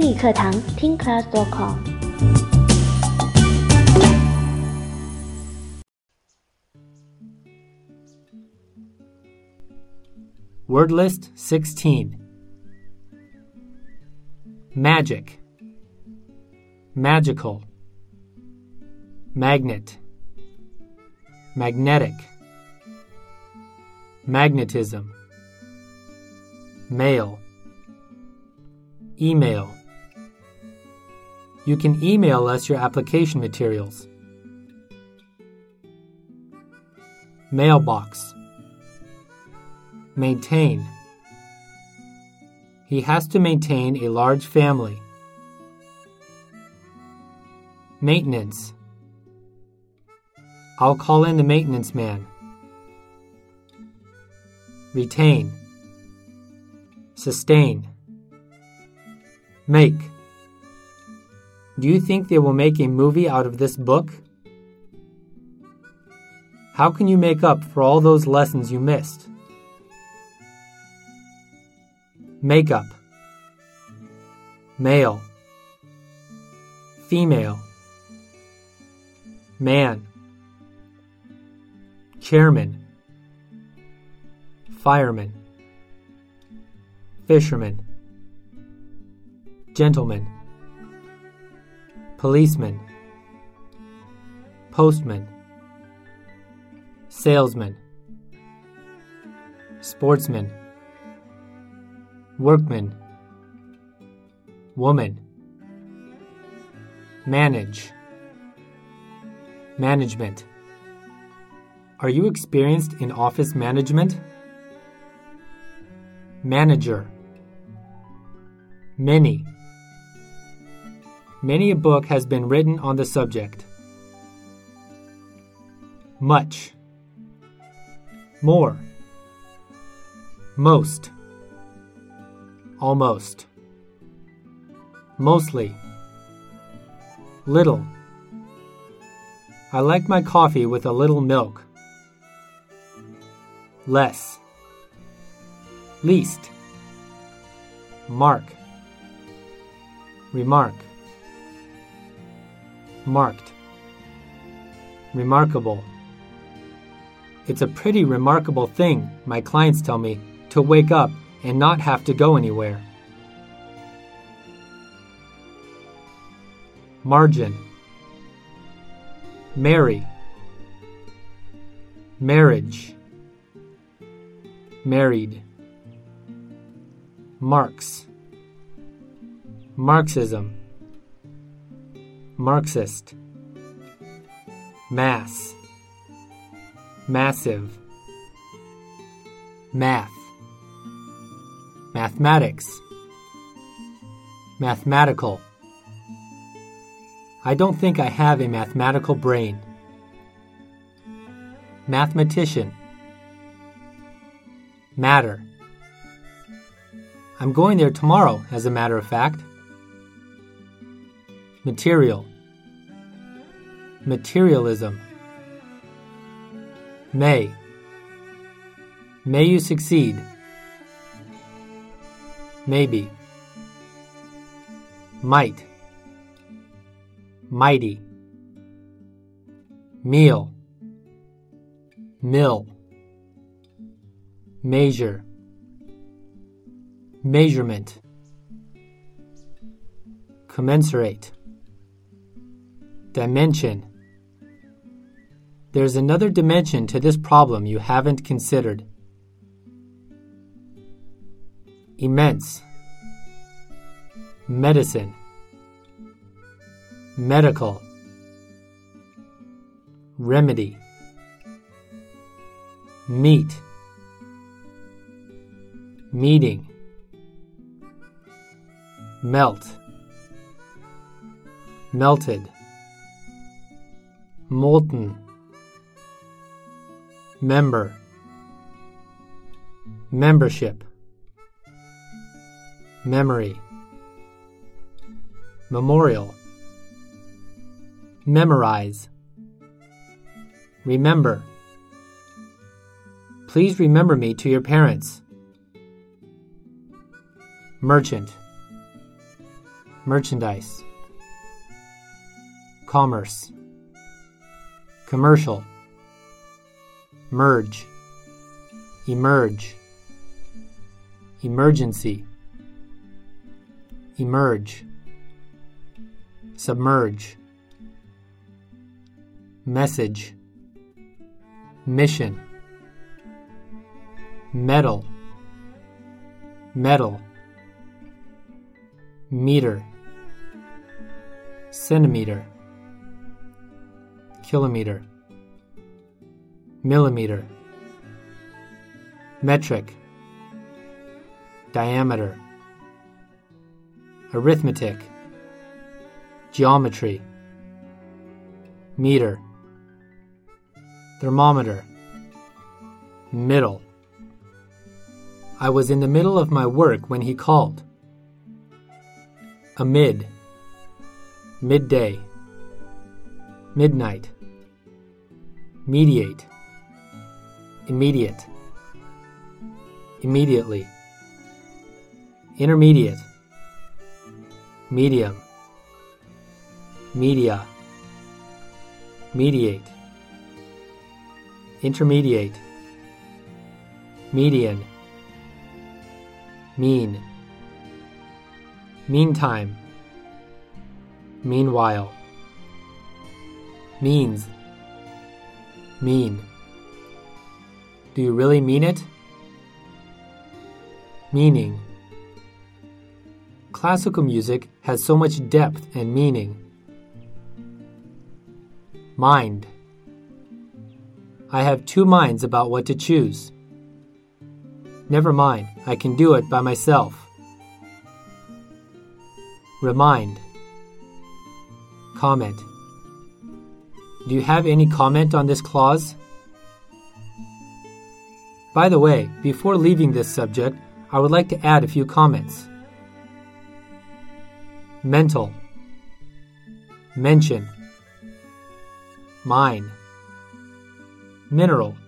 英语课堂听 class.com。 Word list 16. Magic, magical, magnet, magnetic, magnetism, mail, email. You can email us your application materials. Mailbox. Maintain. He has to maintain a large family. Maintenance. I'll call in the maintenance man. Retain. Sustain. Make. Do you think they will make a movie out of this book? How can you make up for all those lessons you missed? Makeup. Male. Female. Man. Chairman. Fireman. Fisherman. Gentleman. Policeman. Postman. Salesman. Sportsman. Workman. Woman. Manage. Management. Are you experienced in office management? Manager. Many. Many a book has been written on the subject. Much. More. Most. Almost. Mostly. Little. I like my coffee with a little milk. Less. Least. Mark. Remark. Marked. Remarkable. It's a pretty remarkable thing, my clients tell me, to wake up and not have to go anywhere. Margin. Marry. Marriage. Married. Marx. Marxism. Marxist. Mass. Massive. Math. Mathematics. Mathematical. I don't think I have a mathematical brain. Mathematician. Matter. I'm going there tomorrow, as a matter of fact. Material. Materialism. May. May you succeed. Maybe. Might. Mighty. Meal. Mill. Measure. Measurement. Commensurate. Dimension. There's another dimension to this problem you haven't considered. Immense. Medicine. Medical. Remedy. Meet. Meeting. Melt. Melted. Molten. Member. Membership. Memory. Memorial. Memorize. Remember. Please remember me to your parents. Merchant. merchandise, commerce, commercial, merge, emerge, emergency, emerge, submerge, message, mission, metal, metal, meter, centimeter, kilometer, millimeter, metric, diameter, arithmetic, geometry, meter, thermometer, middle. I was in the middle of my work when he called. Amid, midday, midnight, mediate, immediate, immediately, intermediate, medium, media, mediate, intermediate, median, mean, meantime, meanwhile, means, mean. Do you really mean it? Meaning. Classical music has so much depth and meaning. Mind. I have two minds about what to choose. Never mind, I can do it by myself. Remind. Comment. Do you have any comment on this clause? By the way, before leaving this subject, I would like to add a few comments. Mental. Mention. Mine. Mineral.